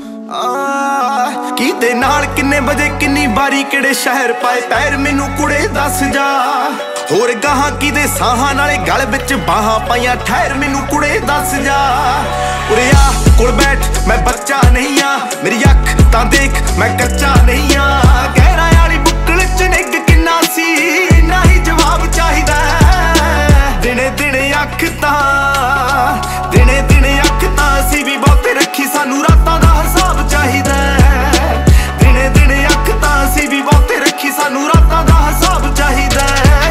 ਕਿਦੇ ਨਾਲ ਕਿੰਨੇ ਵਜੇ ਕਿੰਨੀ ਵਾਰੀ ਕਿਹੜੇ ਸ਼ਹਿਰ ਪਾਏ ਪੈਰ ਮੈਨੂੰ ਕੁੜੇ ਦੱਸ ਜਾ। ਹੋਰ ਗਾਹਾਂ ਕਿਦੇ ਸਾਹਾਂ ਨਾਲੇ ਗਲ ਵਿੱਚ ਬਾਹਾਂ ਪਾਈਆਂ ਠਹਿਰ ਮੈਨੂੰ ਕੁੜੇ ਦੱਸ ਜਾ। ਉਰੇ ਆ ਕੋਲ ਬੈਠ ਮੈਂ ਬੱਚਾ ਨਹੀਂ ਆ, ਮੇਰੀ ਅੱਖ ਤਾਂ ਦੇਖ ਮੈਂ ਕੱਚਾ ਨਹੀਂ ਆ। ਗਹਿਰਾ ਵਾਲੀ ਬੁੱਕਲ ਚ ਨਿੱਘ ਕਿੰਨਾ ਸੀ ਨਾ ਹੀ ਜਵਾਬ ਚਾਹੀਦਾ। ਦਿਨੇ ਦਿਨੇ ਅੱਖ ਤਾਂ ਦਿਨੇ ਦਿਨੇ ਅੱਖ ਤਾਂ ਅਸੀਂ ਵੀ ਬਹੁਤੇ ਰੱਖੀ ਸਾਨੂੰ ਰਾਤਾਂ ਦਾ ਹਿਸਾਬ ਚਾਹੀਦਾ। ਦਿਨੇ ਦਿਨੇ ਅੱਖ ਤਾਂ ਅਸੀਂ ਵੀ ਬਹੁਤੇ ਰੱਖੀ ਸਾਨੂੰ ਰਾਤਾਂ ਦਾ ਹਿਸਾਬ ਚਾਹੀਦਾ।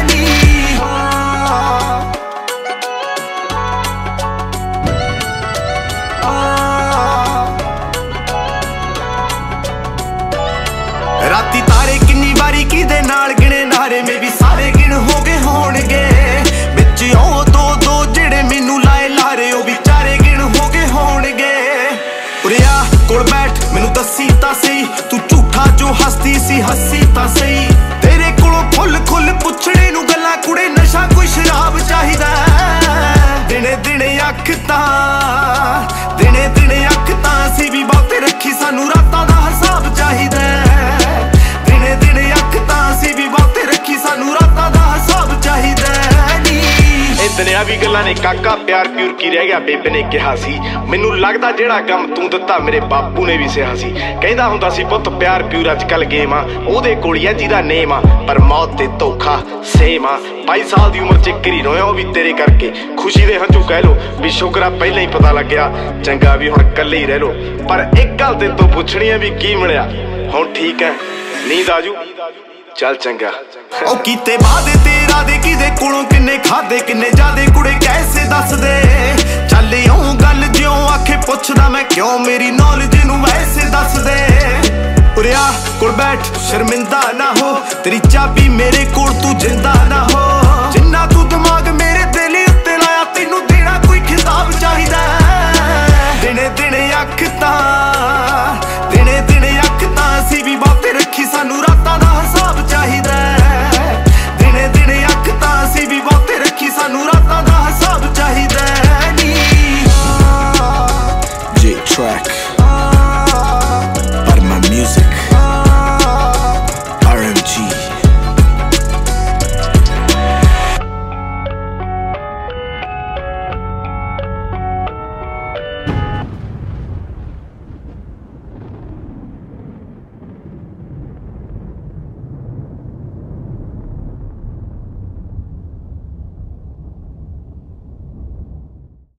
ਰਾਤੀ ਤਾਰੇ ਕਿੰਨੀ ਵਾਰੀ ਕਿਦੇ ਨਾਲ ਗਿਣੇ ਨਾਰੇ ਮੇ ਵੀ ਸਾਰੇ ਗਿਣ ਹੋ ਗਏ ਹੋਣਗੇ। ਵਿੱਚ ਉਹ ਦੋ ਦੋ ਜਿਹੜੇ ਮੈਨੂੰ ਲਾਏ ਲਾਰੇ ਉਹ ਵੀ ਚਾਰੇ ਗਿਣ ਹੋ ਗਏ ਹੋਣਗੇ। ਉਰੇ ਆ ਕੋਲ ਬੈਠ ਮੈਨੂੰ ਦੱਸੀ ਤਾਂ ਸਹੀ ਤੂੰ ਝੂਠਾ ਜੋ ਹੱਸਦੀ ਸੀ ਹੱਸੀ ਤਾਂ ਸਹੀ। ਤੇਰੇ ਕੋਲੋਂ ਖੁੱਲ ਖੁੱਲ ਪੁੱਛੜੇ ਨੂੰ ਗੱਲਾਂ ਕੁੜੇ ਨਸ਼ਾ ਕੋਈ ਸ਼ਰਾਬ ਚਾਹੀਦਾ। ਦਿਨੇ ਦਿਨੇ ਅੱਖ ਤਾਂ ਦਿਨੇ ਦਿਨੇ ਅੱਖ ਤਾਂ ਅਸੀਂ ਵੀ ਬਹੁਤੇ ਰੱਖੀ ਸਾਨੂੰ ਰਾਤਾਂ ਦਾ ਹਿਸਾਬ ਚਾਹੀਦਾ। ਦਿਨੇ ਦਿਨੇ ਅੱਖ ਤਾਂ ਅਸੀਂ ਵੀ ਬਹੁਤੇ ਰੱਖੀ ਸਾਨੂੰ ਰਾਤਾਂ ਦਾ ਹਿਸਾਬ ਚਾਹੀਦਾ। ਇਤਨਿਆਂ ਵੀ ਗੱਲਾਂ ਨੇ ਕਾਕਾ ਪਿਆਰ ਪਿਉਰ ਕੀ ਰਹਿ ਗਿਆ ਬੇਬੇ ਨੇ ਕਿਹਾ ਸੀ। ਮੈਨੂੰ ਲੱਗਦਾ ਜਿਹੜਾ ਕੰਮ ਤੂੰ ਦਿੱਤਾ ਮੇਰੇ ਬਾਪੂ ਨੇ ਵੀ ਸਿਹਾ ਸੀ। ਕਹਿੰਦਾ ਹੁੰਦਾ ਸੀ ਪੁੱਤ ਪਿਆਰ ਪਿਉਰ ਅੱਜ ਕੱਲ ਗੇਮ ਆ ਉਹਦੇ ਕੋਲ ਹੀ ਆ ਜਿਹਦਾ ਨੇਮ ਆ। ਪਰ ਮੌਤ ਤੇ ਧੋਖਾ ਸੇਮ ਆ। 22 ਸਾਲ ਦੀ ਉਮਰ ਚ ਕਿਰੀ ਰੋਇਆ ਉਹ ਵੀ ਤੇਰੇ ਕਰਕੇ। ਖੁਸ਼ੀ ਦੇ ਹੰਝੂ ਕਹਿ ਲੋ ਵੀ ਸ਼ੁਕਰਾ ਪਹਿਲਾਂ ਹੀ ਪਤਾ ਲੱਗਿਆ ਚੰਗਾ ਵੀ ਹੁਣ ਇਕੱਲੇ ਹੀ ਰਹਿ ਲੋ। ਪਰ ਇੱਕ ਗੱਲ ਤੈਨੂੰ ਤੋਂ ਪੁੱਛਣੀ ਆ ਵੀ ਕੀ ਮਿਲਿਆ ਹੁਣ ਠੀਕ ਹੈ ਨੀਂਦ ਆਜੂ ਚੱਲ ਚੰਗਾ। ਉਹ ਕੀਤੇ ਵਾਦੇ ਤੇਰਾ ਦੇ ਕਿਦੇ ਕੋਲੋਂ ਕਿੰਨੇ ਖਾਦੇ ਕਿੰਨੇ ਜਾਦੇ ਕੁੜੇ ਕੈਸੇ ਦੱਸ ਦੇ। ਚੱਲ ਇਉਂ ਗੱਲ ਜਿਉਂ ਆਖੇ ਪੁੱਛਦਾ ਮੈਂ ਕਿਉਂ ਮੇਰੀ ਨੌਲੇਜ ਨੂੰ ਵੈਸੇ ਦੱਸ ਦੇ। ਉਰੇ ਆ ਕੋਲ ਬੈਠ ਸ਼ਰਮਿੰਦਾ ਨਾ ਹੋ ਤੇਰੀ ਚਾਬੀ ਮੇਰੇ ਕੋਲ ਤੂੰ ਜਿੰਦਾ ਨਾ ਹੋ।